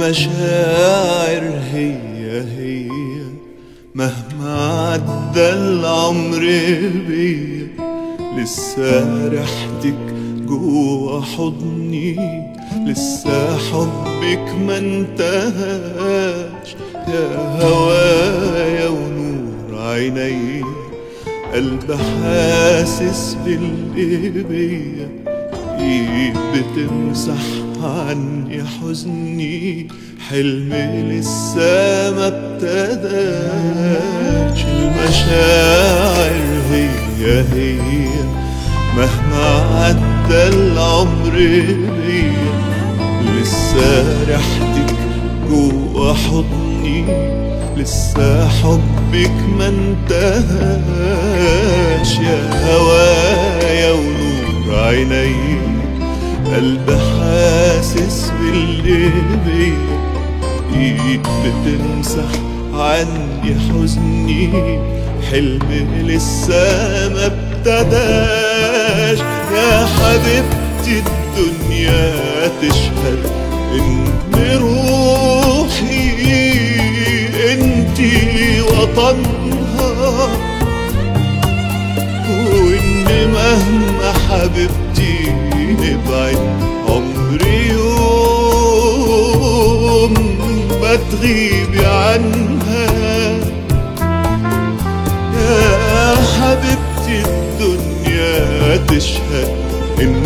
المشاعر هي مهما عدى العمر بيا، لسه ريحتك جوا حضني، لسه حبك ما انتهاش. يا هوايا ونور عيني، قلب حاسس باللي بيا، ايد بتمسح عني حزني، حلم لسه ما ابتداش. المشاعر هي مهما عدى العمر بيا، لسه ريحتك جوا حضني، لسه حبك ما انتهاش. يا هوايا ونور عيني، قلب حاسس باللي بيا، ايد بتمسح عني حزني، حلم لسه ما ابتداش. يا حبيبتي الدنيا تشهد ان روحي انتي وطنها، وان مهما حبيبتي نبعد عمري يوم ما تغيبي عنها. يا حبيبتي الدنيا تشهد ان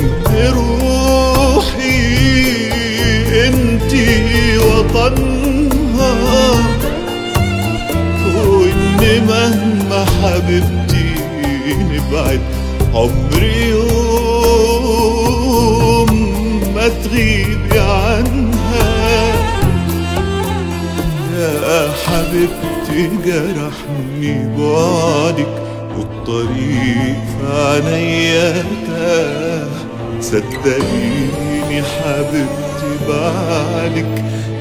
روحي انتي وطنها، وان مهما حبيبتي نبعد عمري يوم ما تغيبي عنها. يا حبيبتي جرحني بعدك، والطريق في عينيا تاه. صدقيني حبيبتي بعدك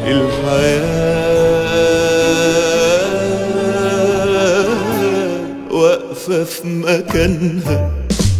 الحياة واقفة في مكانها.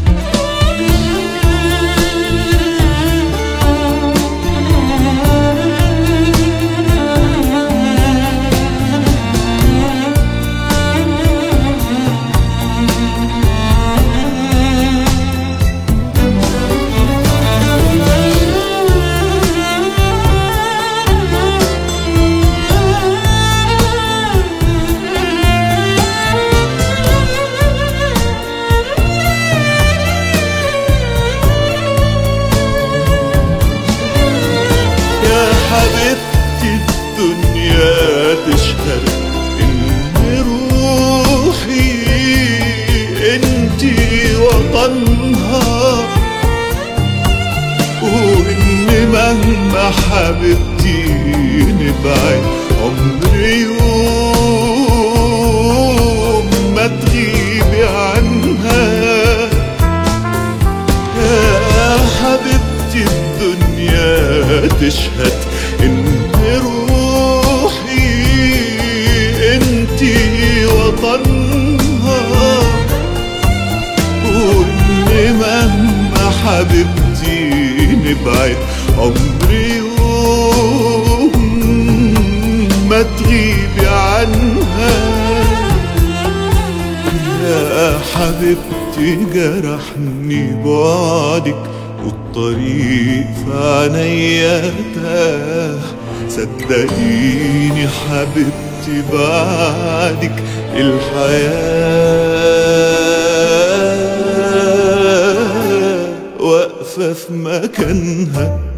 حبيبتي الدنيا تشهد ان روحي انتي وطنها، وان مهما حبيبتي نبعد عمري يوم ما تغيبي عنها. يا حبيبتي الدنيا تشهد ان روحي انتي وطنها، وان مهما حبيبتي نبعد عمري يوم ما تغيبي عنها. يا حبيبتي جرحني بعدك، والطريق في عينيا تاه. صدقيني حبيبتي بعدك الحياة واقفة في مكانها.